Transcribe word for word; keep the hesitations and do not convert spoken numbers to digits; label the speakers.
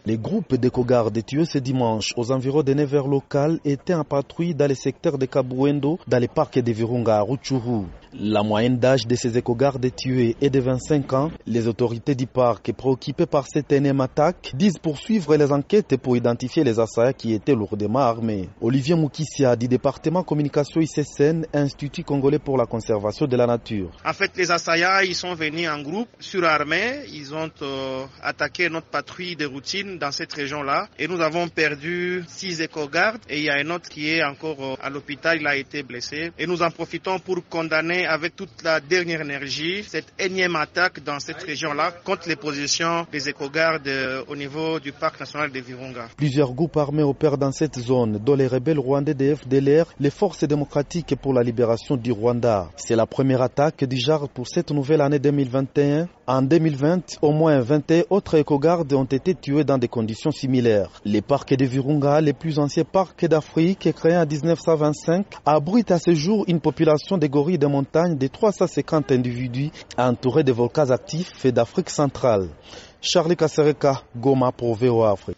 Speaker 1: Les groupes d'éco-gardes tués ce dimanche aux environs de neuf heures locales étaient en patrouille dans les secteurs de Kabuendo, dans les parcs de Virunga à Rutshuru. La moyenne d'âge de ces éco-gardes tués est de vingt-cinq ans. Les autorités du parc, préoccupées par cette énième attaque, disent poursuivre les enquêtes pour identifier les assaillants qui étaient lourdement armés. Olivier Moukissia du département communication I C S N, Institut congolais pour la conservation de la nature.
Speaker 2: En fait, les assaillants, ils sont venus en groupe, surarmés. Ils ont euh, attaqué notre patrouille de routine dans cette région-là. Et nous avons perdu six éco-gardes. Et il y a un autre qui est encore euh, à l'hôpital, il a été blessé. Et nous en profitons pour condamner avec toute la dernière énergie cette énième attaque dans cette région-là contre les positions des éco-gardes euh, au niveau du parc national de Virunga.
Speaker 1: Plusieurs groupes armés opèrent dans cette zone, dont les rebelles rwandais de F D L R, les forces démocratiques pour la libération du Rwanda. C'est la première attaque du genre pour cette nouvelle année deux mille vingt et un. En deux mille vingt, au moins vingt et un autres éco-gardes ont été tués dans des conditions similaires. Les parcs de Virunga, les plus anciens parcs d'Afrique, créés en dix-neuf cent vingt-cinq, abritent à ce jour une population de gorilles de montagne de trois cent cinquante individus entourés de volcans actifs d'Afrique centrale. Charlie Kasereka, Goma pour V O A Afrique.